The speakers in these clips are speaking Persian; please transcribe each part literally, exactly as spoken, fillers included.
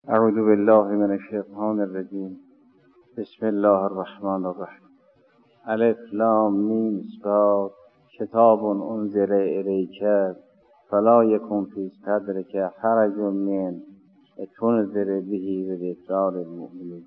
اعوذ بالله من الشیطان الرجیم. بسم الله الرحمن الرحیم. الف لام میم صاد کتاب انزل الیک فلا یکن فی صدرک حرج منه لتنذر به وذکری للمؤمنین.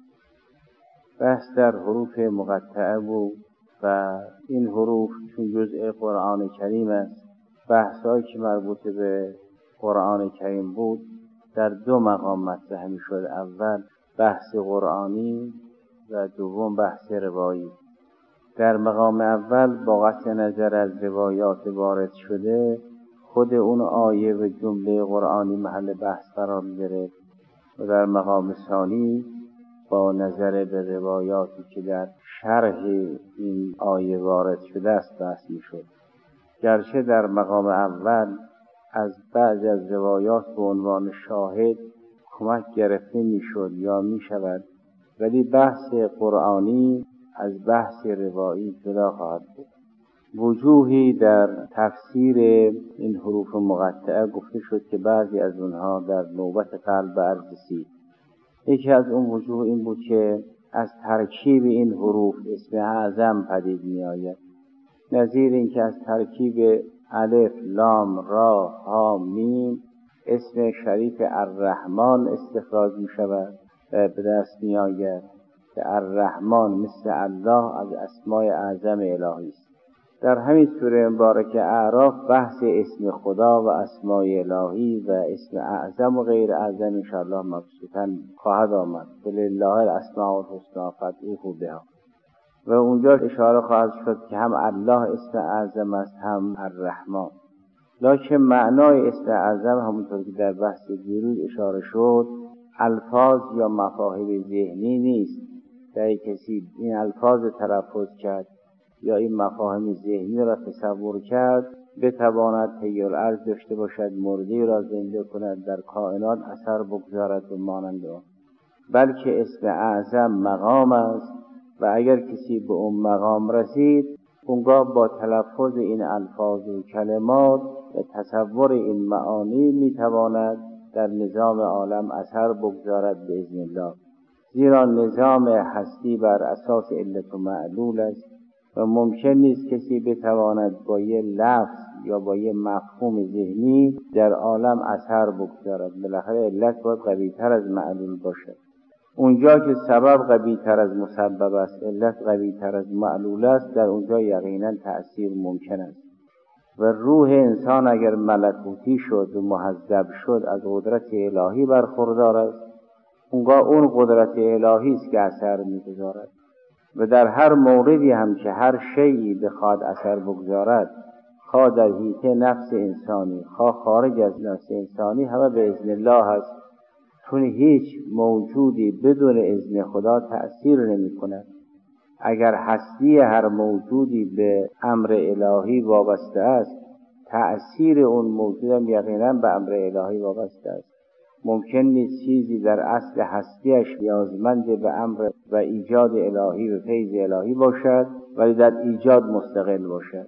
بحث در حروف مقطعه بود و این حروف چون جزء قرآن کریم است، بحثایی که مربوط به قرآن کریم بود در دو مقام مطرح می شد. اول بحث قرآنی و دوم بحث روایی. در مقام اول با قطع نظر از روایات وارد شده خود اون آیه و جمله قرآنی محل بحث قرار می گرفت و در مقام ثانی با نظر به روایاتی که در شرح این آیه وارد شده است بحث می شد. گرچه در مقام اول از بعضی از روایات به عنوان شاهد کمک گرفته می شد یا می شود، ولی بحث قرآنی از بحث روایی جدا خواهد بود. وجوهی در تفسیر این حروف مقطعه گفته شد که بعضی از اونها در نوبت قلب عرض رسید. یکی از اون وجوه این بود که از ترکیب این حروف اسم اعظم پدید می آید، نظیر این که از ترکیب الف لام را ها میم اسم شریف الرحمن استخراج می شود و به دست می آید که الرحمن مثل الله از اسماء اعظم الهی است. در همین سوره مبارکه اعراف بحث اسم خدا و اسماء الهی و اسم اعظم و غیر اعظم انشاءالله مبسوطاً خواهد آمد. لله الاسماء الحسنی فادعوه بها و اونجا اشاره خواهد شد که هم الله اسم اعظم است هم الرحمن. لکن معنای اسم اعظم همونطور که در بحث دیروز اشاره شد الفاظ یا مفاهیم ذهنی نیست که اگه کسی این الفاظ تلفظ کرد یا این مفاهیم ذهنی را تصور کرد بتواند حی الارض داشته باشد، مردی را زنده کند، در کائنات اثر بگذارد و مانند آن، بلکه اسم اعظم مقام است و اگر کسی به اون مقام رسید اونگاه با تلفظ این الفاظ و کلمات و تصور این معانی میتواند در نظام عالم اثر بگذارد باذن الله. زیرا نظام هستی بر اساس علت و معلول است و ممکن نیست کسی بتواند با یه لفظ یا با یه مفهوم ذهنی در عالم اثر بگذارد. بالاخره علت باید قوی تر از معلول باشد. اونجا که سبب قوی تر از مسبب است، علت قوی تر از معلول است، در اونجا یقینا تأثیر ممکن است. و روح انسان اگر ملکوتی شد و مهذب شد از قدرت الهی برخوردار است، اونگاه اون قدرت الهی است که اثر میگذارد. و در هر موردی هم که هر شیئی بخواد اثر بگذارد، خواه در حیطه نفس انسانی خواه خارج از نفس انسانی، همه به اذن الله هست، چون هیچ موجودی بدون اذن خدا تأثیر نمی کند. اگر هستی هر موجودی به امر الهی وابسته است، تأثیر اون موجود هم یقینا به امر الهی وابسته است. ممکن نیست چیزی در اصل هستیش نیازمند به امر و ایجاد الهی و فیض الهی باشد ولی در ایجاد مستقل باشد.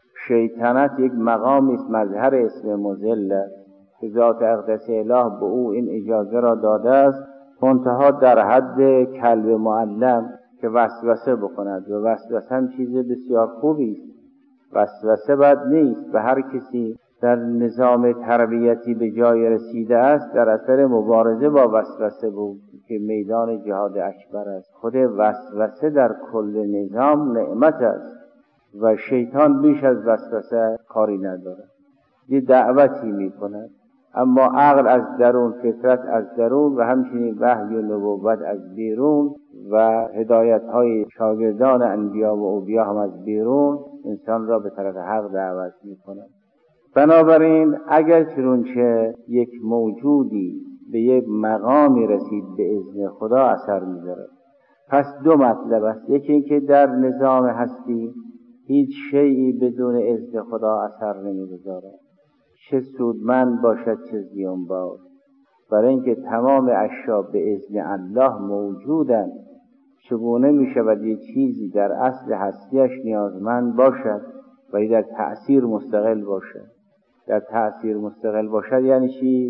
شیطنت یک مقامی است مظهر اسم مذل که ذات اقدس اله به او این اجازه را داده است، منتها در حد کلب معلم که وسوسه بکند و وسوسه هم چیز بسیار خوبی است. وسوسه بد نیست و هر کسی در نظام تربیتی به جای رسیده است در اثر مبارزه با وسوسه بود که میدان جهاد اکبر است. خود وسوسه در کل نظام نعمت است و شیطان بیش از وسوسه کاری ندارد، یه دعوتی می کند. اما عقل از درون، فطرت از درون و همچنین وحی و نبوت از بیرون و هدایت های شاگردان انبیا و اولیاء هم از بیرون انسان را به طرف حق دعوت می کند. بنابراین اگر چنانچه یک موجودی به یک مقامی رسید به اذن خدا اثر می دارد. پس دو مطلب است. یکی این که در نظام هستی هیچ شیئی بدون اذن خدا اثر نمی گذارد، چه سودمند باشد چه زیانبار، برای اینکه تمام اشیا به اذن الله موجودند. چگونه می شود یک چیزی در اصل هستیش نیازمند باشد ولی در تأثیر مستقل باشد؟ در تأثیر مستقل باشد یعنی چی؟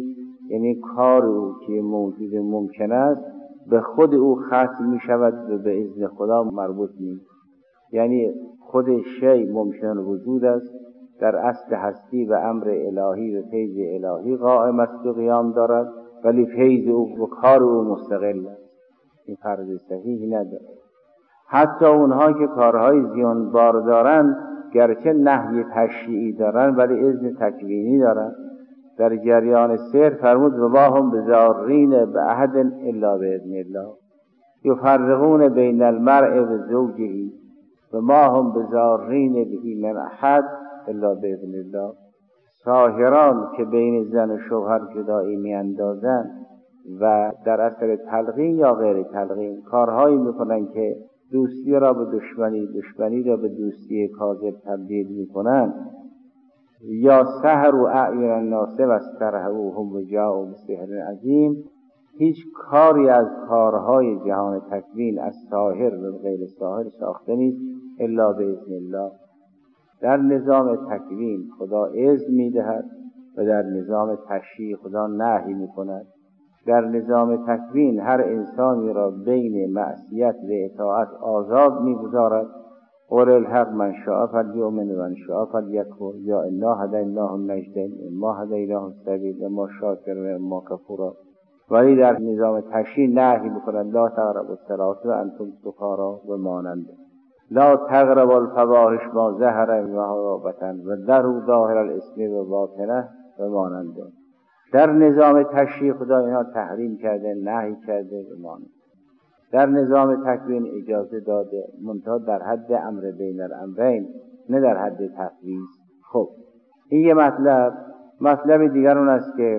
یعنی کار او که موجود ممکن است به خود او ختم می شود و به اذن خدا مربوط نیست. یعنی خود شی ممکن وجود است، در اصل هستی و امر الهی و فیض الهی قائم است و قیام دارد، ولی فیض او و کار او مستقل است، این فرض صحیحی ندارد. حتی اونها که کارهای زیانبار دارند گرچه نهی تشریعی دارند ولی اذن تکوینی دارند. در جریان سیر فرمود و ما هم بضارین باحد الا باذن الله یفرقون بین المرء و زوجه و ما هم بضارین به من احد الا باذن الله. ساحران که بین زن و شوهر جدایی میاندازند و در اثر تلقین یا غیر تلقین کارهایی میکنند که دوستی را به دشمنی، دشمنی را به دوستی کاذب تبدیل میکنند، یا سحر و اعین الناس و استرهبوهم و جاءوا بسحر عظیم. هیچ کاری از کارهای جهان تکوین از ساحر و غیر ساحر ساخته نیست الا باذن الله. در نظام تکوین خدا اذن میدهد و در نظام تشریع خدا نهی میکند. در نظام تکوین هر انسانی را بین معصیت و اطاعت آزاد میگذارد. قل الحق من شاء فلیؤمن و من شاء فلیکفر یا انا هدیناه النجدین اما هدیناه السبیل اما شاکرا و اما کفورا. ولی در نظام تشریع نهی میکند لا تقربوا الصلاة و انتم سکاری و مانند لا تقربوا الفواحش ما ظهر منها و بطن و ذروا ظاهر الاسم و باطنه و مانند. در نظام تشریع خدا اینها تحریم کرده، نهی کرده و مانند. در نظام تکوین اجازه داده، منتها در حد امر بین الامرین، نه در حد تفویض. خب این یه مطلب. مطلب دیگر اون است که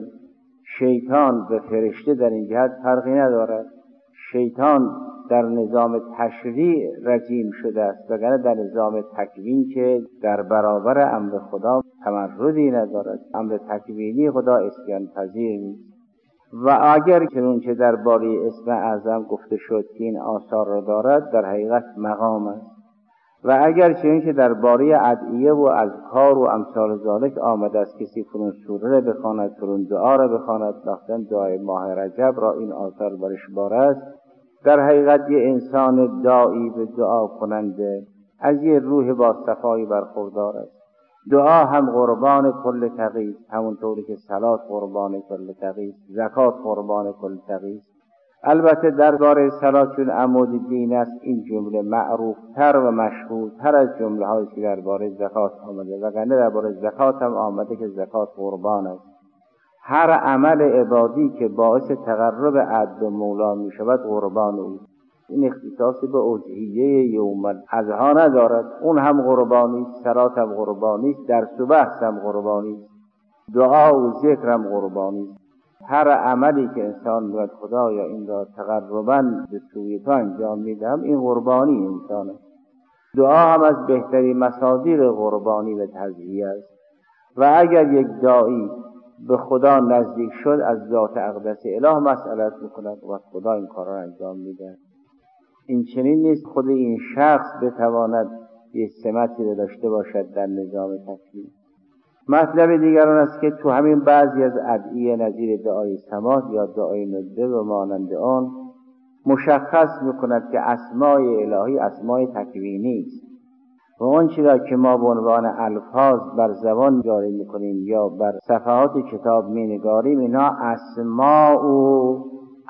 شیطان و فرشته در این جهت فرقی ندارد. شیطان در نظام تشریع رجیم شده است، وگرنه در نظام تکوین که در برابر امر خدا تمردی ندارد. امر تکوینی خدا اسیان پذیر نیست. و اگر چنانچه در باره اسم اعظم گفته شد که این آثار را دارد در حقیقت مقام است، و اگر چنانچه در باره ادعیه و اذکار و امثال ذالک آمده است کسی فلان سوره را بخواند، فلان دعا را بخواند، مثلا دعای ماه رجب را این آثار برش باره است، در حقیقت یه انسان داعی به دعا کننده از یه روح با صفایی برخوردار است. دعا هم قربان کل تقی است، همونطوری که صلات قربان کل تقی است، زکات قربان کل تقی است. البته درباره صلات چون عمود دین است این جمله معروفتر و مشهورتر از جمله هایی که درباره زکات آمده، وگرنه درباره زکات هم آمده که زکات قربان است. هر عمل عبادی که باعث تقرب عبد به مولا می شود قربان اوست. این اختصاصی به اضحیه یوم الاضحی ندارد. اون هم قربانی است، صلات هم قربانی است، درس و بحث هم قربانی است، دعا و ذکر هم قربانی است. هر عملی که انسان میگوید خدایا این را تقرباً به سوی تو انجام میدهم، این قربانی انسان است. دعا هم از بهترین مصادیق قربانی و تضحیه است. و اگر یک داعی به خدا نزدیک شد از ذات اقدس اله مسئلت میکند و خدا این کار را انجام میده. این چنین نیست خود این شخص بتواند یک سمتی را داشته باشد در نظام تکوین. مطلب دیگر آن است که تو همین بعضی از ادعیه نظیر دعای سماع یا دعای ندبه و مانند آن مشخص میکند که اسمای الهی اسمای تکوینی است و اون چیزا که ما به عنوان الفاظ بر زبان جاری میکنیم یا بر صفحات کتاب مینگاریم اینا اسماء و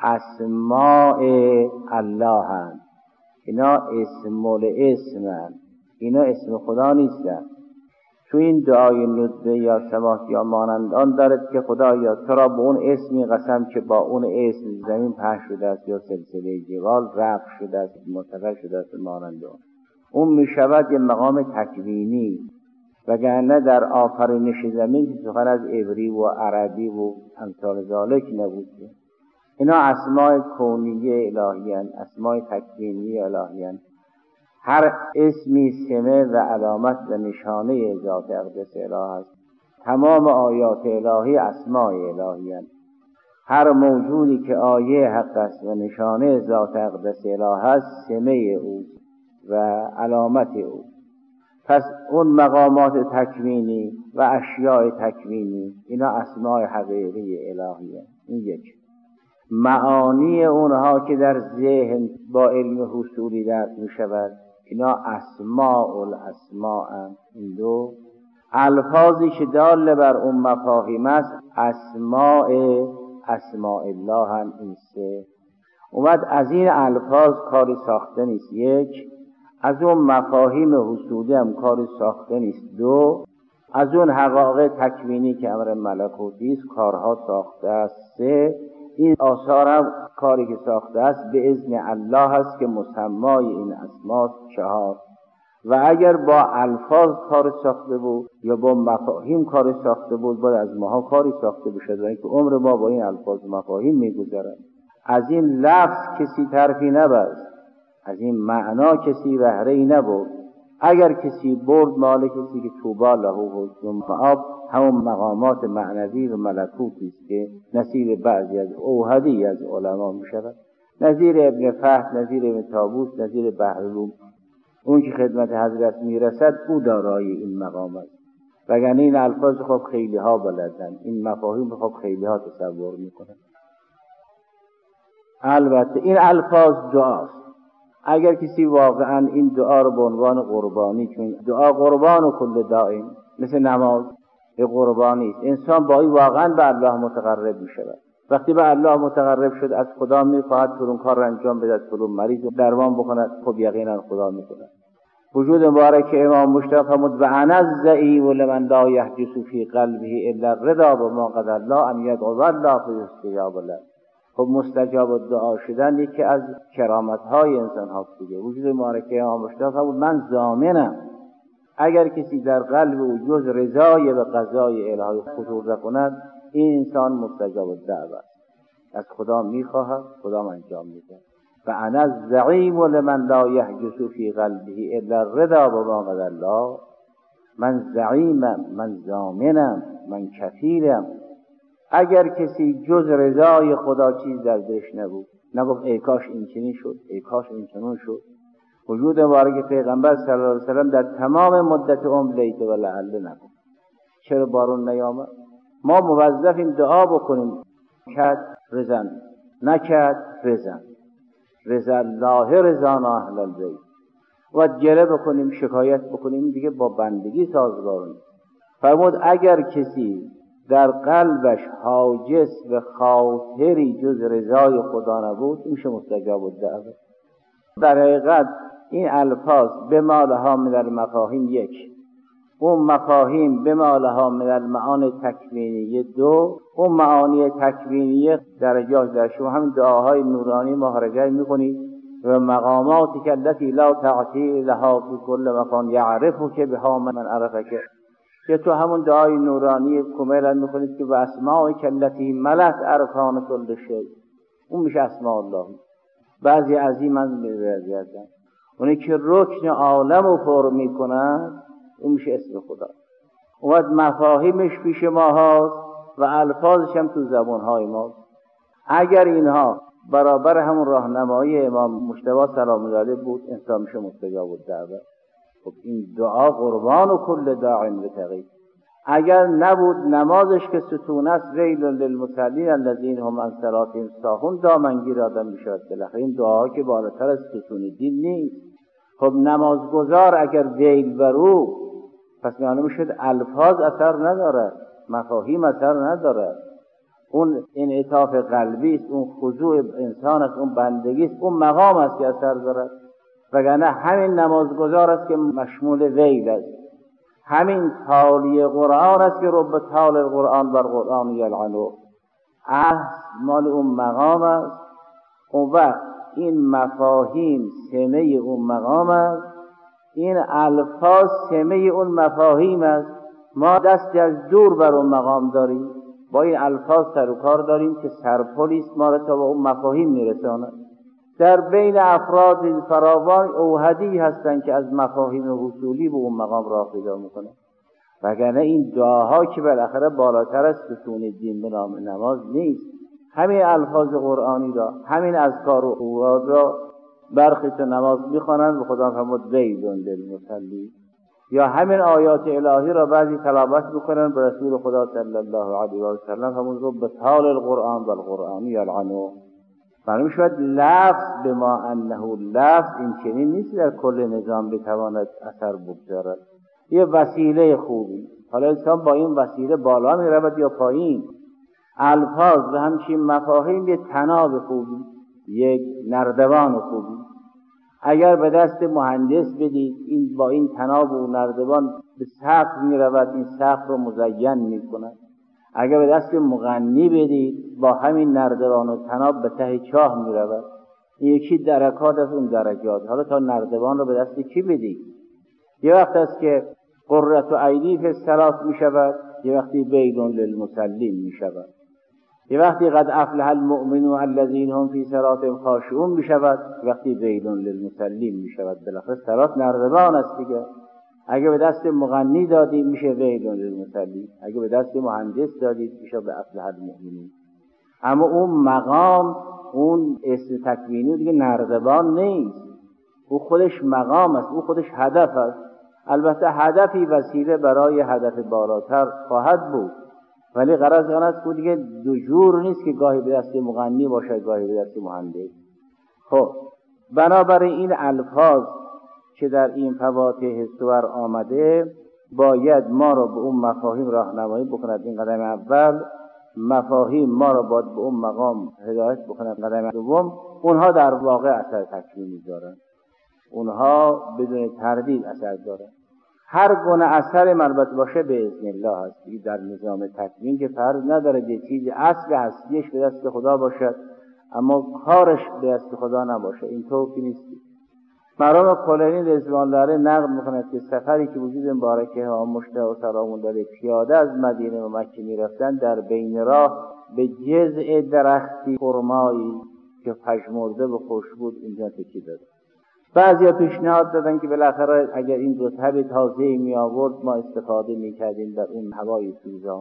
اسماء الله هست. اینا اسم الاسم هست. اینا اسم خدا نیستن. تو این دعای ندبه یا سماع یا مانند آن دارد که خدایا تو را به اون اسمی قسم که با اون اسم زمین پهن شده است یا سلسله جبال رفع شده است مرتفع شده است مانند آن. اون می شود یه مقام تکوینی، وگرنه در آفرینش زمین که سخن از عبری و عربی و امثال ذالک نبود. اینا اسماء کونیه الهیان، اسماء تکوینی الهیان. هر اسمی سمه و علامت و نشانه ذات اقدس اله است. تمام آیات الهی اسماء الهیان. هر موجودی که آیه حق است و نشانه ذات اقدس اله است سمه او و علامت او. پس اون مقامات تکوینی و اشیاء تکوینی، اینا اسماء حقیقی الهیه. این یک. معانی اونها که در ذهن با علم حصولی درک می شود، اینا اسماء الاسماء. این دو. الفاظی که دال بر اون مفاهیم است اسماء اسماء الله هم. این سه. اومد از این الفاظ کاری ساخته نیست. یک. از اون مفاهیم حصولی هم کاری ساخته نیست. دو. از اون حقایق تکوینی که امر ملکوتی است کارها ساخته است. سه. این آثار هم کاری که ساخته است به اذن الله است که مسمای این اسماء. چهار. و اگر با الفاظ کار ساخته بود یا با مفاهیم کار ساخته بود باید از ماها کاری ساخته بشد، و اینکه عمر ما با این الفاظ و مفاهیم میگذرد. از این لفظ کسی طرفی نبست، از این معنا کسی بهره‌ای نبرد. اگر کسی برد مال کسی که طوبی له حسن مآب، همون مقامات معنوی و ملکوتی است که نصیب بعضی از اوحدی از علما می شود. نظیر ابن فهد، نظیر ابن طاووس، نظیر بحرالعلوم، اون که خدمت حضرت میرسد او دارای این مقام است. وگرنه این الفاظ خب خیلی ها بلدن، این مفاهیم خب خیلی ها تصور میکنن. البته این الفاظ دعاست. اگر کسی واقعا این دعا رو به عنوان قربانی، چون دعا قربان و کل دائم، مثل نماز قربانی است، انسان با این واقعا به الله متقرب می شود. وقتی به الله متقرب شد از خدا می خواهد فلان کار را انجام بدهد، فلان مریض رو درمان بکند، خب یقینا خدا می کند. وجود مبارک امام مشتاق فرمود و انا الزعیم لمن لا یحجس فی قلبه الا الرضا بما قضى الله ان يدعو الله فیستجاب له. خب مستجاب الدعا شدن یکی از کرامت های انسان هاست دیگه. وجود مبارک امام مشتاق فرمود من ضامنم اگر کسی در قلب او جز رضای به قضای الهی خطور نکند، این انسان مستجاب الدعوه است. از خدا میخواهد، خدا انجام میده. و انا الزعیم لمن لا یحجس فی قلبه الا الرضا بما قضى الله. من زعیمم، من ضامنم، من کفیلم. اگر کسی جز رضای خدا چیز در دلش نبود، نگفت ای کاش این چنین شد، ای کاش این چنون شد. وجود مبارک پیغمبر صلی الله علیه و سلم در تمام مدت عمر لیت و لعل نگفت. چرا بارون نیامد؟ ما موظفیم دعا بکنیم. کد رزن، نکد رزن، رضا الله رضانا اهل البیت. و گله بکنیم، شکایت بکنیم، دیگه با بندگی سازگار نیست. فرمود اگر کسی در قلبش حاجس و خاطری جز رضای خدا نبود، میشه مستجاب الدعوه. در حقیقت این الفاظ به ما لها من المفاهیم یک، اون مفاهیم به ما لها من المعانی تکوینیه دو. اون معانی تکوینیه درجات در شما همین دعاهای نورانی مهرجه میکنید و مقاماتی که التي لا تعطیل لها فی کل مکان یعرفو که بها من عرفه، که تو همون دعای نورانی کمیلا میکنید که به اسماء که التي ملت ارکان کل شیء، اون میشه اسماء الله. بعضی عظیم از می‌ریزن اونی که رکن عالم رو پر میکنن، اون میشه اسم خدا. اومد مفاهیمش پیش ما هاست و الفاظش هم تو زبانهای ما. اگر اینها برابر همون راهنمایی امام مجتبی سلام الله علیه بود، انسان میشه مستجاب الدعوه. خب این دعا قربان و کل داع بتقی. اگر نبود نمازش که ستون است، ویل للمصلین الذین هم عن صلاتهم ساهون، دامنگیر آدم میشود. بالاخره این دعا که بالاتر از ستون دین نیست. خب نمازگزار اگر ویل بر او، پس معلوم میشد الفاظ اثر نداره، مفاهیم اثر نداره. اون انعطاف قلبی است، اون خضوع انسان است، اون بندگی است، اون مقام است که اثر داره. وگرنه همین نمازگزار است که مشمول ویل است. همین تالی قرآن است که رب تال القرآن بر قرآن یلعنو. اصل مال اون مقام است. اون وقت این مفاهیم سمه اون مقام است، این الفاظ سمه اون مفاهیم است. ما دستی از دور بر اون مقام داریم، با این الفاظ سر و کار داریم که سرپلی است ما را تا به اون مفاهیم میرساند. در بین افراد فراوان اوحدی هستند که از مفاهیم حصولی به اون مقام راه پیدا میکنند. وگرنه این دعاها که بالاخره بالاتر از ستون دین به نام نماز نیست. همین الفاظ قرآنی را، همین اذکار و اوراد را برخی تو نماز میخوانند و خدا فرمود ویل للمصلین. یا همین آیات الهی را بعضی تلاوت میکنن به رسول خدا صلی الله علیه و سلم، همون رو به طال القرآن و القرآن یلعنو. معلوم شد لفظ به ما انه لفظ این چنین نیست در کل نظام بتواند اثر بگذارد. یه وسیله خوبی، حالا انسان با این وسیله بالا می رود یا پایین. الفاظ و همچین مفاهیم یه طناب خوبی، یک نردبان خوبی. اگر به دست مهندس بدید این با این طناب و نردبان به سقف می رود، این سقف رو مزین می کند. اگر به دست مغنی بدید با همین نردبان و طناب به ته چاه می رود. این یکی درکات از اون درجات. حالا تا نردبان رو به دست کی بدید؟ یه وقت است که قرة عینی فی الصلاة می شود، یه وقتی ویل للمصلین می شود، یه وقتی قد افلح المؤمنون الذین هم فی صلاتهم خاشعون می شود، یه وقتی ویل للمصلین می شود. بالاخره صلات نردبان است دیگه. اگه به دست مغنی دادید میشه ویل للمصلین، اگه به دست مهندس دادید میشه به افلح المؤمنین. اما اون مقام، اون اسم تکوینی دیگه نردبان نیست، او خودش مقام است، او خودش هدف است. البته هدفی وسیله برای هدف بالاتر خواهد بود، ولی غرض آن است که دیگه دو جور نیست که گاهی به دست مغنی باشه گاهی به دست مهندس. خب بنابراین این الفاظ که در این فواتح سور آمده باید ما را به اون مفاهیم راهنمایی بکند. این قدم اول. مفاهیم ما را باید به اون مقام هدایت بکند. قدم دوم، اونها در واقع اثر تکوینی دارند، اونها بدون تردید اثر دارند. هر گونه اثر مربوط باشه به اذن الله است. در نظام تکوین که فرض نداره یه چیز اصل هستیش به دست خدا باشد اما کارش به دست خدا نباشه، این طوری نیست. مرحوم کلینی رضوان الله علیه نقل می‌کند که سفری که وجود مبارکه ها مشتاق و سلام الله پیاده از مدینه و مکه می‌رفتن، در بین راه به جذع درختی خرمایی که پژمرده و خوشبو اینجا تکی داد. بعضیا پیشنهاد دادن که بالاخره اگر این دو تب تازه می آورد ما استفاده می‌کردیم در اون هوای سوزان.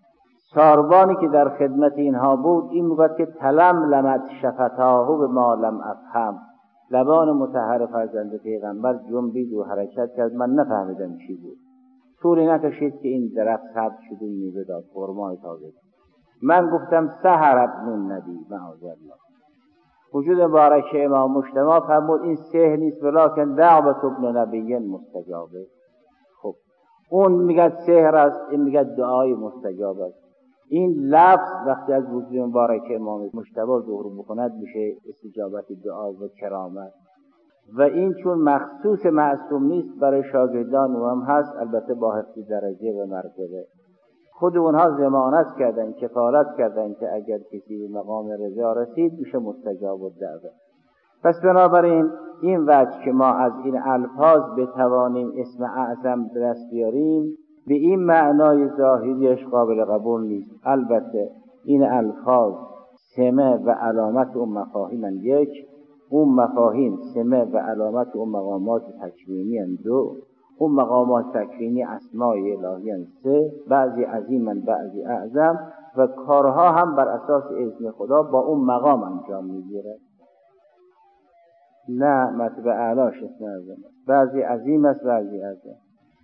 ساربانی که در خدمت اینها بود این میگوید که تلم لمت شفتاه به ما لم افهم، لبان مطهر فرزند پیغمبر جنبید و حرکت کرد، من نفهمیدم چی بود. طولی نکشید که این درخت سبز شد و میوه داد، خرمای تازه. من گفتم سحر ابن النبی معاذ الله. وجود مبارک امام مجتبی فرمود این سحر نیست ولکن دعوت ابن نبی مستجابه. خب اون میگه سحر است، این میگه دعای مستجاب است. این لفظ وقتی از وجود مبارک امام مجتبی ظهور بکند میشه استجابت دعا و کرامت. و این چون مخصوص معصوم نیست برای شاگردان او هم هست، البته با حفظ درجه و مرتبه. خود اونها ضمانت کردن، کفالت کردن که اگر کسی به مقام رضا رسید میشه مستجاب الدعوه. پس بنابراین این وجه که ما از این الفاظ بتوانیم اسم اعظم به دست بیاریم به این معنای ظاهریش قابل قبول نیست. البته این الفاظ سمه و علامت اون مفاهیم یک، اون مفاهیم سمه و علامت اون مقامات تکوینی هم دو، اون مقامات تکوینی اسمای الهی هم سه، بعضی عظیمن بعضی اعظم و کارها هم بر اساس اذن خدا با اون مقام انجام میگیره. نه مطلب اعلاش اسم اعظم، بعضی عظیم است بعضی اعظم.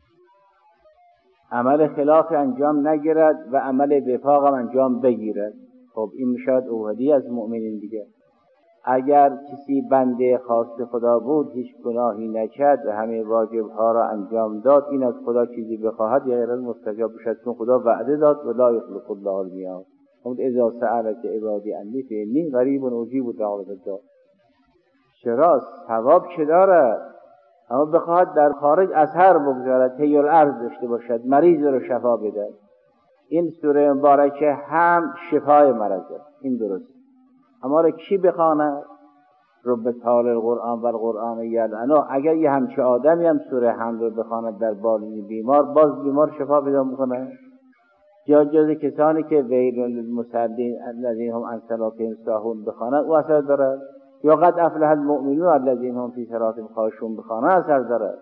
عمل خلاف انجام نگیرد و عمل وفاق هم انجام بگیرد. خب این میشود اوهدی از مؤمنین دیگه. اگر کسی بنده خاص خدا بود هیچ گناهی نکرد و همه واجبها را انجام داد، این از خدا چیزی بخواهد یا غیر از مستجاب بشد، چون خدا وعده داد و لا یخلف الله المیعاد. اون اذا سألک عبادی انی فانی قریب اجیب دعوت الداع. چرا؟ ثواب چه دارد؟ اما بخواهد در خارج اثر بگذارد، طی الارض داشته باشد، مریض رو شفا بده. این سوره مبارکه هم شفای مرض است، این درست. اما را کی بخواند؟ رب طال القرآن و القرآن یلعنو. اگر یه همچه آدمی هم سوره حمد رو بخواند در بالین بیمار، باز بیمار شفا پیدا میکنه. یا جز کسانی که ویل للمصلین الذین هم عن صلاتهم ساهون بخواند او اثر دارد، یا قد افلح المؤمنون الذین هم فی صلاتهم خاشعون بخواند اثر دارد.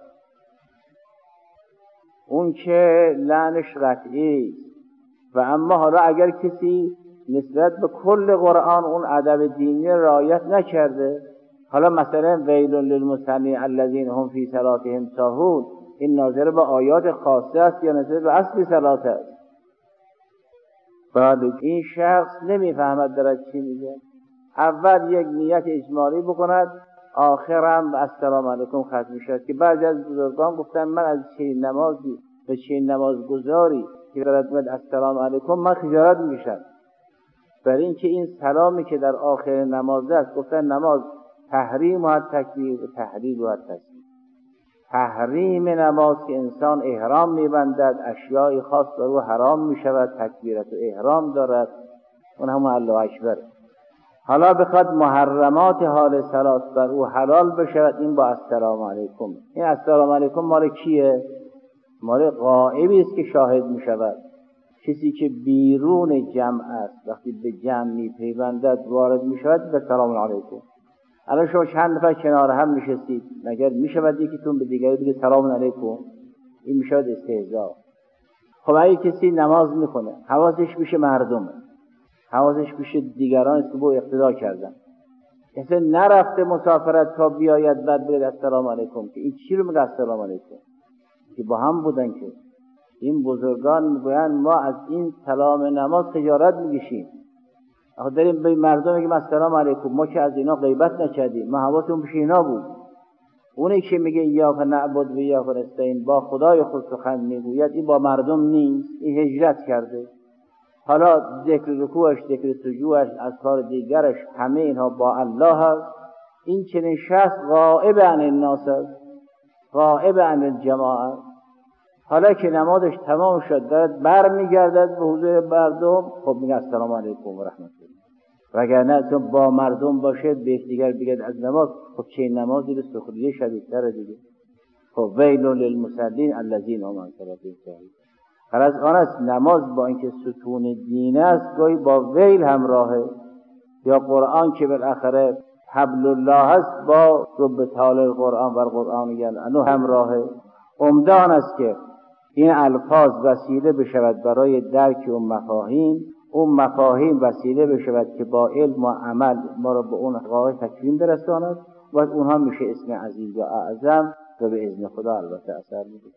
اون که لعنش قطعی. و اما حالا اگر کسی نسبت به کل قرآن اون ادب دینی رعایت نکرده، حالا مثلا ویل للمصلین الذین هم فی صلاتهم ساهون، این ناظر به آیات خاصه است یا ناظر به اصل صلات است؟ بعد این شخص نمیفهمد دارد چی میگه. اول یک نیت اجمالی بکند، آخرم السلام علیکم ختم میشد. که بعضی از بزرگان گفتن من از چنین نمازی به چنین نمازگزاری که دارد میگه السلام علیکم من خجالت میکشم، برای اینکه این سلامی که در آخر نماز است، گفتن نماز تحریم و تکبیر و تحلیل و تسبیح. تحریم نماز که انسان احرام میبندد، اشیاء خاص بر او حرام میشود، تکبیرت و احرام دارد، اون هم الله اکبر. حالا بخواد محرمات حال صلات بر او حلال بشود، این با السلام علیکم. این السلام علیکم مال کیه؟ مال غائبی است که شاهد میشود، کسی که بیرون جمع است. وقتی به جمع میپیوندد وارد میشود به سلام علیکم. الان شما چند نفر کنار هم نشستید، مگر میشود یکیتون به دیگری بگه سلام علیکم؟ این میشود استهزاء. خب اگه کسی نماز میخونه حواسش پیش مردمه، حواسش پیش دیگران است که با اقتدا کردن، کسی نرفته مسافرت تا بیاید بعد بگه السلام علیکم، که این چی رو میگه السلام علیکم؟ که با هم بودن. که این بزرگان میگویند ما از این سلام نماز خجالت میکشیم. آخه داریم به مردم میگیم السلام علیکم، ما که از اینا غیبت نکردیم، ما حواسمون پیش اینا بود. اونی که میگه ایاک نعبد و ایاک نستعین، با خدای خود سخن میگوید، این با مردم نیست، این هجرت کرده. حالا ذکر رکوعش، ذکر سجودش، اذکار دیگرش، همه اینها با الله هست. این چنین شخص غائب عن الناس است، غائب عن الجماعه. حالا که نمازش تمام شد دارد بر میگردد به حضور مردم، خب میگه السلام علیکم و رحمت الله. وگرنه چون با مردم باشه به یکدیگر بگید از نماز، خب چه نمازی به سخریه شدیدتر دیگه. خب ویل للمصلین الذین هم عن صلاتهم ساهون. غرض آن است نماز با اینکه ستون دین است گاهی با ویل همراهه، یا قرآن که بالاخره حبل الله است با رب طال القرآن و القرآن یلعنه همراهه. عمدان است که این الفاظ وسیله بشود برای درک اون مفاهیم، اون مفاهیم وسیله بشود که با علم و عمل ما را به اون حقایق تکوین برساند و اونها میشه اسم عزیز و اعظم و به اذن خدا البته اثر میده.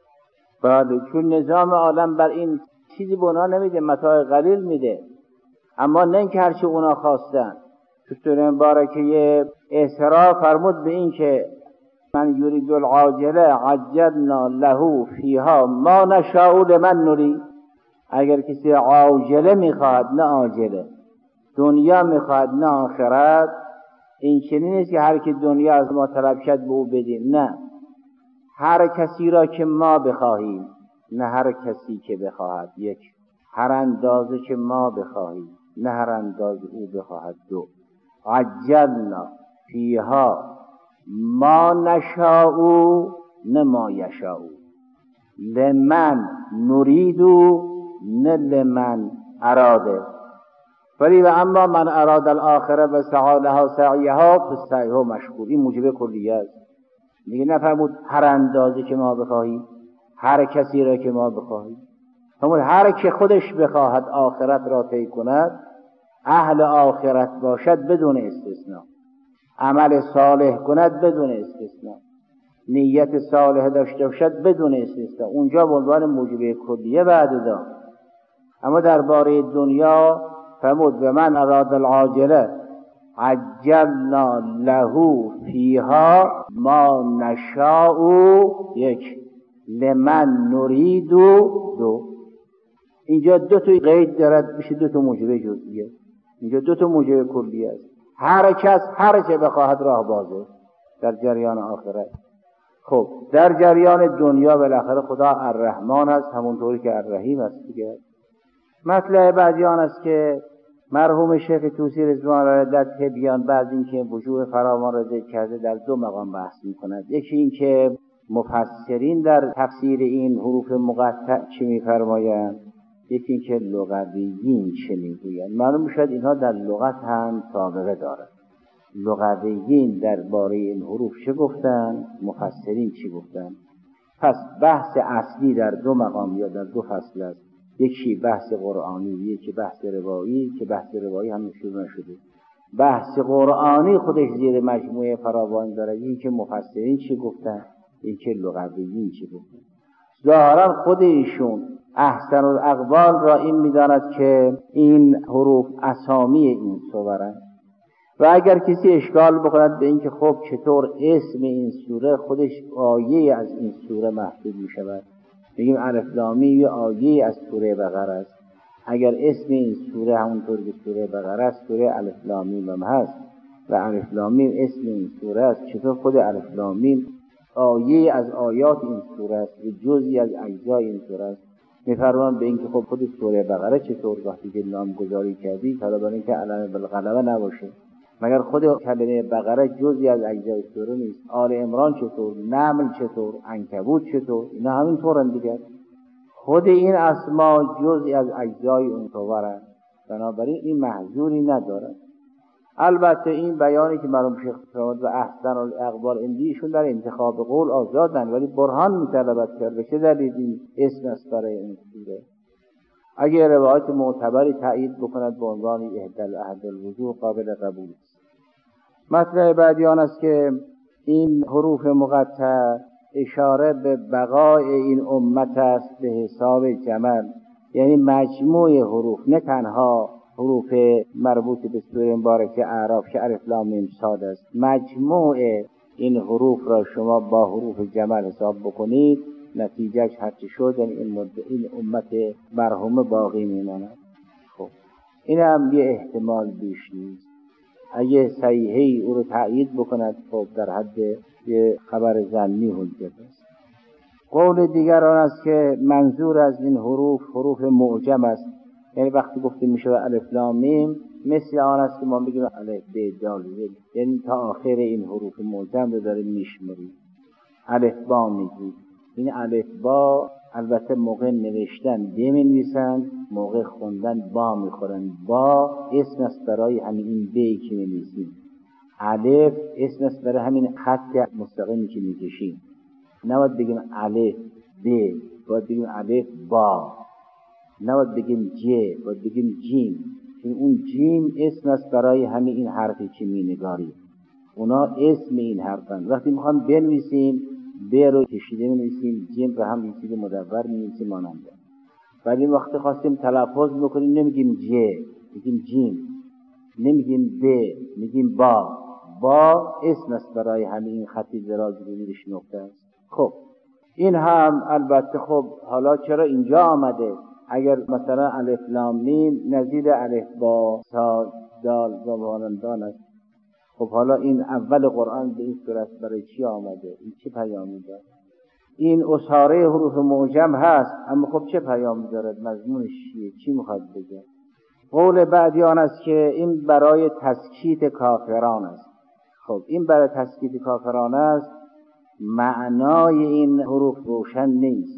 بله، چون نظام عالم بر این چیزی به اونا نمیده، متاع قلیل میده، اما نه اینکه هرچی اونا خواستن. تو سوره مبارکه اسراء فرمود به این که من یرید العاجله عجلنا له فیها ما نشاء لمن نرید. اگر کسی عاجله میخواد نه عاجله، دنیا میخواد نه آخرت، این چنین نیست که هر کی دنیا از ما طلب کرد به او بدیم. نه، هر کسی را که ما بخواهیم، نه هر کسی که بخواهد. یک، هر اندازه که ما بخواهیم، نه هر اندازه او بخواهد. دو، عجلنا فیها ما نشاء نه ما یشاء، لمن نریدو نه لمن اراده. ولی و اما من اراد الاخره و سعی لها سعیها فسعیها مشکور. این موجب کلیه است. میگه نفرمود هر اندازه که ما بخواهیم، هر کسی را که ما بخواهیم. همون هر که خودش بخواهد آخرت را طی کند، اهل آخرت باشد بدون استثناء، عمل صالح کند بدون استثناء، نیت صالح داشته باشد بدون استثناء، اونجا به عنوان موجب کلیه بعد داد. اما درباره دنیا فرمود به من اراد العاجله عجلنا له فیها ما نشاء. یک، لمن نرید. دو، اینجا دو تا قید دارد، میشه دو تا موجب جزئیه. اینجا دو تا موجب کلیه است. هر کس هر چه بخواهد راه بازه در جریان آخرت. خب در جریان دنیا بالاخره خدا الرحمن است، همونطوری که الرحیم است دیگه. مطلع بعدی آن است که مرحوم شیخ طوسی رضوان الله در تبیان بعد این که وجوه فراوان را ذکر کرده در دو مقام بحث می‌کند. یکی این که مفسرین در تفسیر این حروف مقطع چه می‌فرمایند، یکی این که لغویین چه می‌گویند. معلوم شد اینها در لغت هم سابقه دارند. لغویین درباره این حروف چه گفتند، مفسرین چه گفتند. پس بحث اصلی در دو مقام یا در دو فصل است. یکی بحث قرآنی، یکی بحث روایی، که بحث روایی هم شروع نشده. بحث قرآنی خودش زیر مجموعه فراوان داره، این که مفسرین چی گفتن، این که لغویین چی بود. ظاهرا خود ایشون احسن الاقوال را این می‌داند که این حروف اسامی این سوره‌اند. و اگر کسی اشکال بکند به این که خب چطور اسم این سوره خودش آیه از این سوره محسوب می شود، بگیم الف لام میم یه آیه از سوره بقره است. اگر اسم این سوره همونطور که سوره بقره است، سوره الف لام میم هم هست و الف لام میم اسم این سوره است، چطور خود الف لام میم آیه از آیات این سوره است و جزئی از اجزای این سوره است؟ می‌فرمان به این که خب خود سوره بقره چطور وقتی که نامگذاری کردی حالا برای اینکه علم بالغلبه نباشه، مگر خود کلمه بقره جزئی از اجزای سوره نیست؟ آل عمران چطور؟ نمل چطور؟ عنکبوت چطور؟ اینا همین طورن دیگه. خود این اسما جزئی از اجزای اون سوره‌اند، بنابراین این محظوری ندارد. البته این بیانی که مرحوم شیخ فرمود و احسن الاقوال اندیشون در انتخاب قول آزادن، ولی برهان می‌طلبد که چه دلیلی اسم است برای این سوره. اگر روایت معتبری تایید بکند به عنوان احدال احد الوجوه قابل قبول است. مطلب بعدی آن است که این حروف مقطع اشاره به بقای این امت است به حساب جمل، یعنی مجموع حروف، نه تنها حروف مربوط به سوره مبارکه اعراف که الف لام میم صاد است. مجموع این حروف را شما با حروف جمل حساب بکنید، نتیجهش هرچی شد این, این امت مرحوم باقی میماند. خب این هم یه احتمال بیش نیست. اگه صحیحی او رو تایید بکند خب در حد یه خبر ظنی حجت است. قول دیگر آن است که منظور از این حروف حروف معجم است، یعنی وقتی گفته میشه الف لام میم مثل آن است که ما بگیم الف ب دال ز، یعنی تا آخر این حروف معجم رو داره میشمرید. الف با میگید، این الف با البته موقع نوشتن ب می‌نویسن، موقع خوندن با میخورن. با اسم است برای همین این بی که می‌نویسیم. الف اسم است برای همین خط مستقیمی که می‌کشیم. نباید بگیم الف ب، باید بگیم الف با. نباید بگیم ج، باید بگیم جیم. چون اون جیم اسم است برای همین این حرفی که می‌نگاریم. اونا اسم این حرفن. وقتی میخوام بنویسیم ب رو کشیده می‌نویسیم، جیم رو هم کشیده مدور می‌نویسیم ماننده. ولی وقتی خواستیم تلفظ بکنیم نمیگیم ج، میگیم جیم. نمیگیم ب، میگیم با. با اسم است برای همین این خطی دراز رو میرش نقطه است. خب این هم البته خب حالا چرا اینجا آمده؟ اگر مثلا الف لام میم نظیر الف با تا دال و مانندان است، خب حالا این اول قرآن به این صورت برای چی آمده؟ این چه پیامی داره؟ این اساره حروف معجم هست، اما خب چه پیامی دارد؟ مضمونش چیه؟ چی میخواد بگه؟ قول بعدی آن است که این برای تسکیت کافران است. خب این برای تسکیت کافران است، معنای این حروف روشن نیست،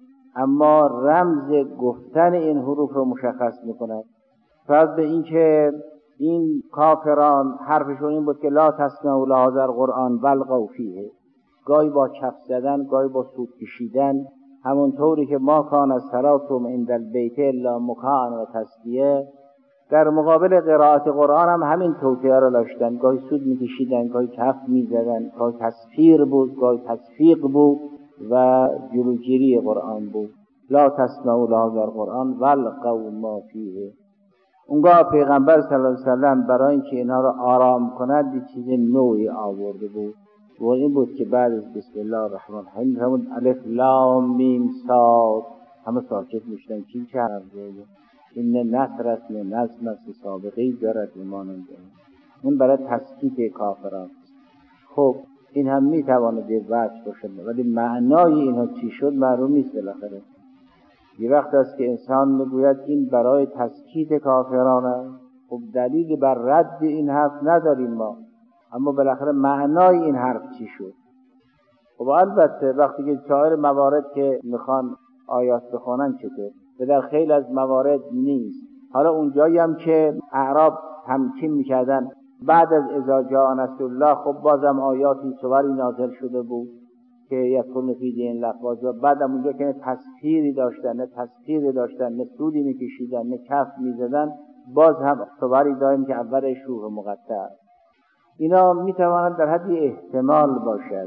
اما رمز گفتن این حروف رو مشخص میکند. فرض به این که این کافران حرفشون این بود که لا تسمعوا لهذا القرآن والغوا فیه، گاهی با کف زدن، گاهی با سود کشیدن، همونطوری که ما کان از صلاتهم عند البیت الا مکاء و تسلیه. در مقابل قرائت قرآن هم همین توطئه را داشتن، گاهی سود میکشیدن، گاهی کف میزدن، گاهی تصفیر بود، گاهی تصفیق بود و جلوگیری قرآن بود. لا تسمعوا لهذا القرآن والغوا ما فیه. اونگاه پیغمبر صلی الله علیه وسلم برای اینکه اینها را آرام کند یک چیز نوعی آورده بود و این بود که بعد از بسم الله الرحمن الرحیم همون الف لام میم صاد همه ساکت میشدن. چی چه حرفیه؟ این نصر است، نه نظم است، سابقه‌ای دارد ایمانند. اون برای تسکیت کافران. خب این هم میتواند یک وجه باشه، ولی معنای اینها چی شد معلوم نیست. بالاخره یه وقت است که انسان میگوید این برای تسکیت کافران است، خب دلیل بر رد این حرف نداریم ما، اما بالاخره معنای این حرف چی شد؟ خب البته وقتی که شاعر موارد که میخوان آیات بخونن چطور؟ و در خیلی از موارد نیست. حالا اونجایی هم که اعراب تمکین میکردن بعد از اذا جاء نصر الله، خب بازم آیاتی سوری نازل شده بود که یدخلن فی دین افواجا، بعدم اونجا که نه تسخیری داشتن نه تسخیری داشتن نه سودی میکشیدن نه کف میزدن، باز هم سوری داریم که اولش روح مقطع. اینا میتواند در حد احتمال باشد،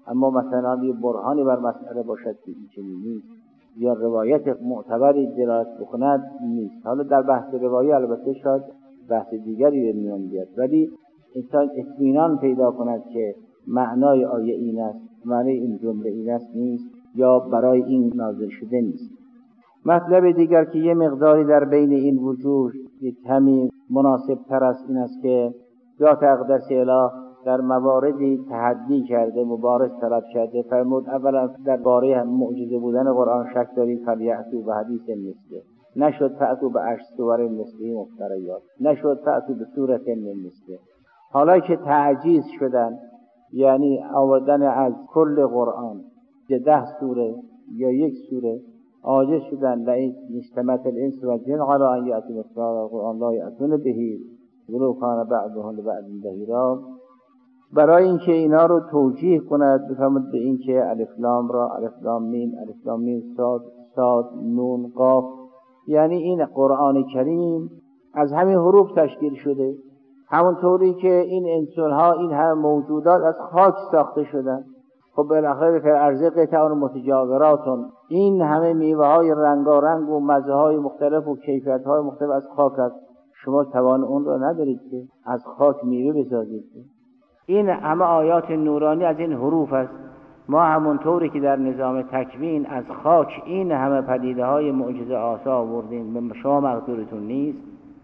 اما مثلا یه برهانی بر مسئله باشد که این چنین نیست یا روایت معتبری دلالت بکند نیست. حالا در بحث روایی البته شاید بحث دیگری به میان بیاد، ولی انسان اطمینان پیدا کند که معنای آیه این است، معنای این جمله این است نیست، یا برای این نازل شده نیست. مطلب دیگر که یه مقداری در بین این وجود یک کمی مناسب تر است این است که ذات اقدس اله در مواردی تحدی کرده، مبارز طلب کرده. فرمود اولا در باره معجزه بودن قرآن شک دارید، فلیأتوا بحدیث مثله. نشد فأتوا بعشر سور مثله مفتریات، نشد فأتوا بسورة من مثله. حالا که تعجیز شدن، یعنی آوردن از کل قرآن ده سوره یا یک سوره، عاجز شدن. لئن اجتمعت الانس والجن على ان یأتوا بمثل القرآن لا یأتون به ولو کان بعضهم لبعض ظهیرا. برای اینکه اینا رو توجیه کند بفهمد به اینکه الف لام را الف لام میم، الف لام میم صاد، صاد نون قاف، یعنی این قرآن کریم از همین حروف تشکیل شده، همونطوری که این انسان ها این همه موجودات از خاک ساخته شدن. خب بالاخره فی الارض قطع متجاورات، این همه میوه های رنگارنگ و مزه های مختلف و کیفیت های مختلف از خاک است. شما توان اون را ندارید که از خاک میوه بسازید. این همه آیات نورانی از این حروف است. ما همونطوری که در نظام تکوین از خاک این همه پدیده های معجزه آسا آوردیم، شما مقدورتون نیست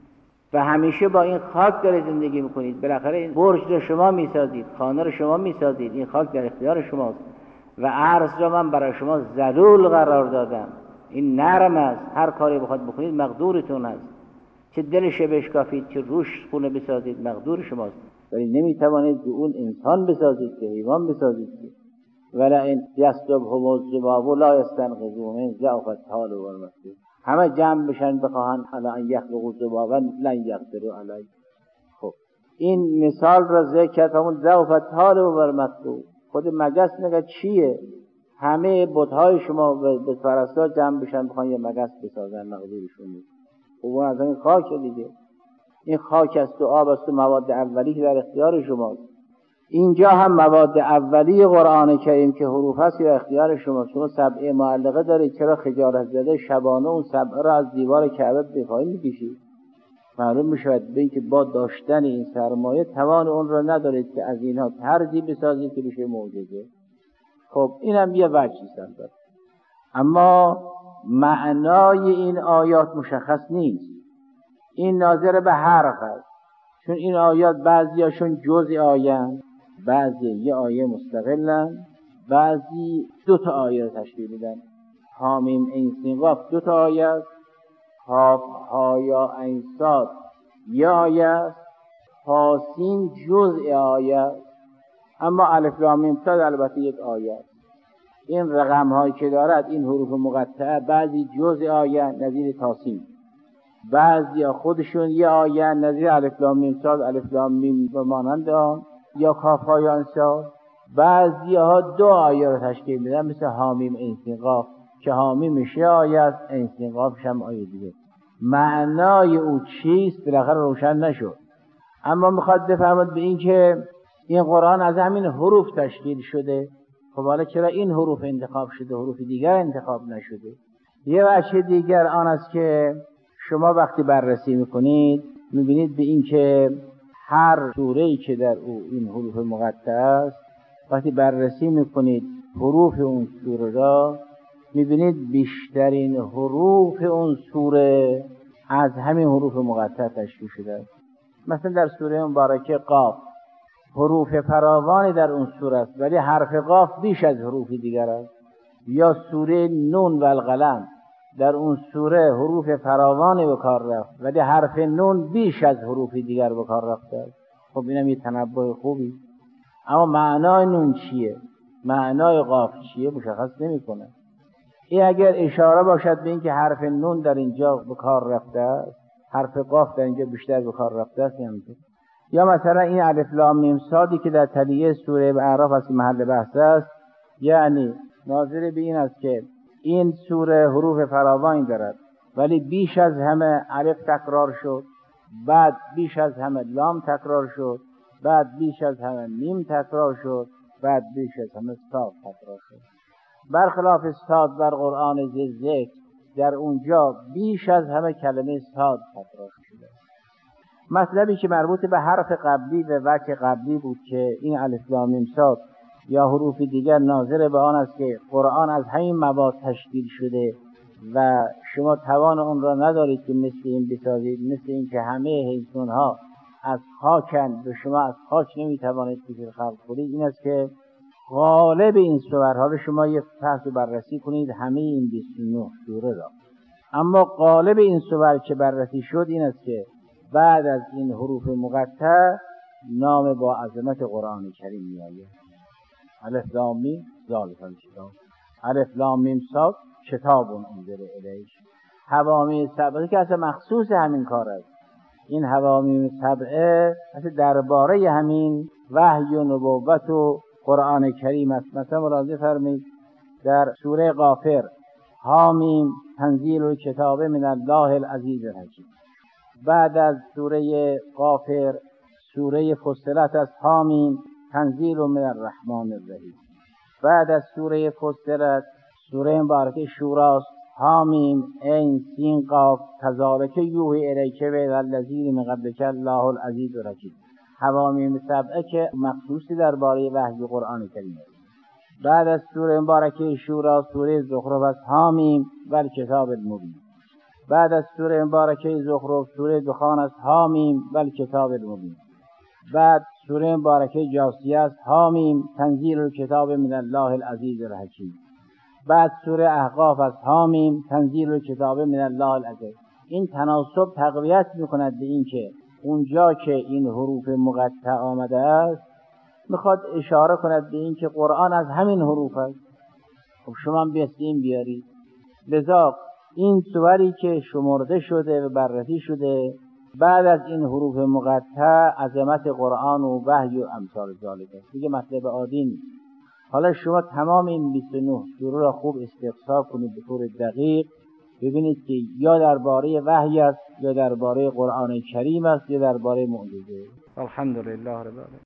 و همیشه با این خاک داره زندگی میکنید. بالاخره این برج رو شما میسازید، خانه رو شما میسازید، این خاک در اختیار شماست و عرض رو من برای شما ذلول قرار دادم، این نرم است، هر کاری بخواد بکنید مقدورتون است. چه دلش بشکافید، چه روش خونه بسازید، مقدور شماست. ولی نمیتوانید که اون انسان بسازید، که حیوان بسازید. ولا این یستبهم الذباب لا یستنقذوه من ضعف الطالب والمطلوب. همه جمع بشن بخواهن حالا ان یخلقوا ذبابا لن یقدروا علیه. خب این مثال را ذکر کرد، همون ضعف الطالب والمطلوب. خود مگس نگه چیه؟ همه بت‌های شما به پرستا جمع بشن بخوان یه مگس بسازن، مقدورشون نیست. خب اون از این خاک دیگه، این خاک است و آب است و مواد اولی که در اختیار شماست. اینجا هم مواد اولی قرآن کریم که حروف است در اختیار شما. شما سبعه معلقه دارید، چرا خجالت زده شبانه اون سبعه را از دیوار کعبه به پایین میکشید؟ معلوم میشود به اینکه با داشتن این سرمایه توان اون را ندارید که از اینها طرزی بسازید که بشه معجزه. خب اینم یه وجهی است، اما معنای این آیات مشخص نیست. این ناظر به حرف است، چون این آیات بعضیاشون جزء آیه‌اند، بعضی یه آیه مستقلن، بعضی دو تا آیه تشکیل میدن. حامیم عین سین قاف دو تا آیه است، قاف ها یا عین صاد یه آیه است، حاسین جزء آیه است، اما الف لام میم صاد البته یک آیه است. این رقم هایی که دارد این حروف مقطعه بعضی جزء آیه نظیر تاسین، بعضی خودشون یه آیه نظیر الف لام میم صاد، الف لام میم و مانند آن یا کاف ها یا انصاد. بعضی ها دو آیه رو تشکیل میدن، مثل حامیم عین سین قاف که حامیمش یه آیه است، عین سین قافش هم آیه دیگه. معنای او چیست بالاخره روشن نشد، اما میخواد بفهمد به این که این قرآن از همین حروف تشکیل شده. خب حالا چرا این حروف انتخاب شده، حروف دیگر انتخاب نشده؟ یه وجه دیگر آن است که شما وقتی بررسی میکنید میبینید به این که هر سوره‌ای که در او این حروف مقطع است، وقتی بررسی میکنید حروف اون سوره را میبینید بیشترین حروف اون سوره از همین حروف مقطع تشکیل شده است. مثلا در سوره مبارکه قاف حروف فراوانی در اون سوره است، ولی حرف قاف بیش از حروف دیگر است. یا سوره نون و القلم در اون سوره حروف فراوانی به کار رفت، ولی حرف نون بیش از حروف دیگر به کار رفته است. خب اینم یه تنبه خوبی، اما معنای نون چیه، معنای قاف چیه مشخص نمی‌کنه. این اگر اشاره باشد به اینکه حرف نون در اینجا به کار رفته است، حرف قاف در اینجا بیشتر به کار رفته است. یا مثلا این الف لام میم صادی که در تلیه سوره اعراف است محل بحث است، یعنی ناظر به این است که این سوره حروف فراوانی دارد، ولی بیش از همه الف تکرار شد، بعد بیش از همه لام تکرار شد، بعد بیش از همه میم تکرار شد بعد بیش از همه صاد تکرار شد. برخلاف صاد بر قرآن ذکر در اونجا بیش از همه کلمه صاد تکرار شده. مطلبی که مربوط به حرف قبلی و وجه قبلی بود که این الف لام میم صاد یا حروف دیگر ناظر به آن است که قرآن از همین مواد تشکیل شده و شما توان اون را ندارید که مثل این بسازید، مثل این که همه حیثون ها از خاکند و شما از خاک نمیتوانید فکر خلق کنید. این است که غالب این سورها رو شما یک فحص و بررسی کنید، همه این بیست و نه سوره را. اما غالب این سور که بررسی شد این است که بعد از این حروف مقطع نام با عظمت قرآن کریم میآید. الف لام میم ذالک الکتاب، الف لام میم صاد کتاب انزل الیک. حوامیم سبعه که اصلا مخصوص همین کار است. این حوامیم سبعه اصلا درباره همین وحی و نبوت و قرآن کریم است. مثلا ملاحظه فرمایید در سوره غافر حامیم تنزیل الکتاب من الله العزیز الحکیم. بعد از سوره غافر سوره فصلت از حامیم تنزیل من الرحمن الرحیم. بعد از سوره فصلت سوره مبارکه شوراست حامیم عین سین قاف کذالک یوحی الیک و الذین من قبلک الله العزیز الحکیم. حوامیم سبعه که مخصوصی درباره وحی قرآن کریم است. بعد از سوره مبارکه شورا سوره زخرف است حامیم و الکتاب المبین. بعد از سوره مبارکه زخرف سوره دخان است حامیم و الکتاب المبین. بعد سوره مبارکه جاثیه است حامیم تنزیل الکتاب من الله العزیز الحکیم. بعد سوره احقاف است حامیم تنزیل الکتاب من الله العزیز. این تناسب تقویت میکند به این که اونجا که این حروف مقطع آمده است میخواد اشاره کند به این که قرآن از همین حروف است. خب شما بیستیم بیارید. لذا این سوری که شمرده شده و بررسی شده بعد از این حروف مقطع عظمت قرآن و وحی و امثال ذالک است. دیگه مطلب عادی نیست. حالا شما تمام این بیست و نه سوره را خوب استقصا کنید به طور دقیق، ببینید که یا درباره وحی است یا درباره قرآن کریم است یا درباره معجزه. الحمدلله رب العالمین.